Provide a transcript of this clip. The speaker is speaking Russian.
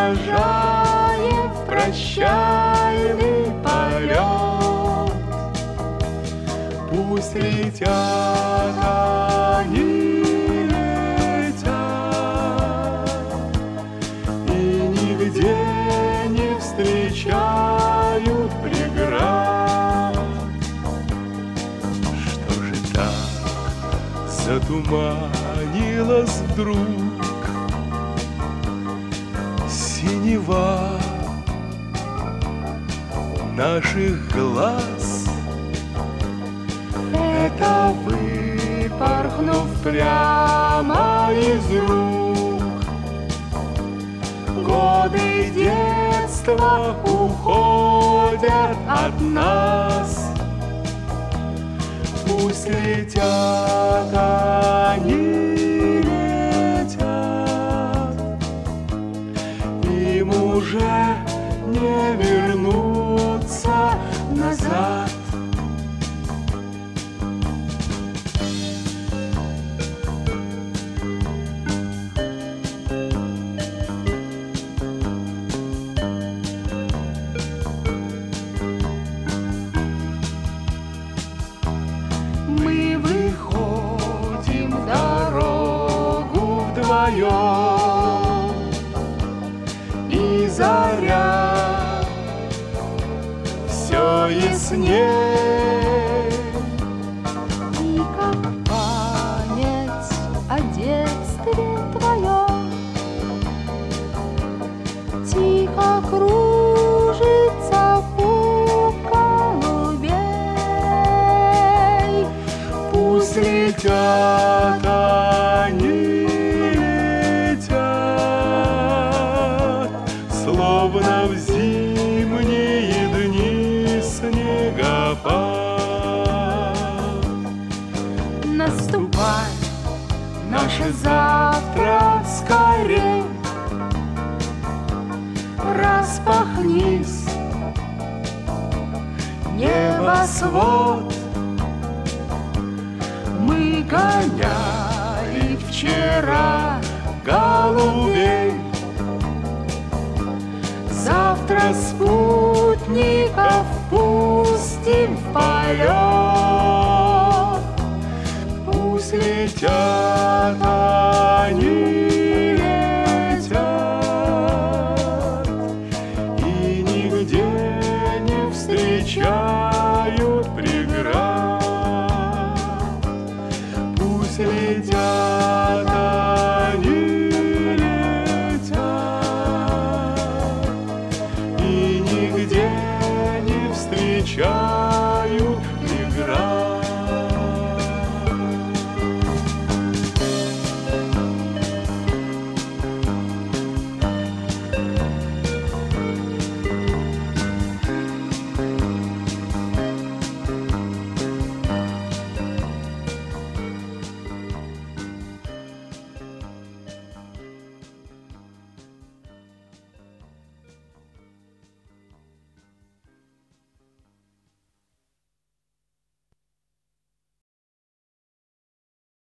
провожаем в прощальный полет. Пусть летят они, летят, и нигде не встречают преград. Что же так затуманилась вдруг синева наших глаз? Это выпорхнув прямо из рук, годы детства уходят от нас. Пусть летят они, летят, им уже не вернуться назад. Мы выходим в дорогу вдвоем, и заря все ясней. И как память о детстве твоем тихо кружится пух голубей. Пусть летят они, летят, словно в зимние дни снегопад. Наступай, Наше завтра скорей, распахнись, небосвод. Мы гоняли вчера голубей, завтра спутников пустим в полет. Пусть летят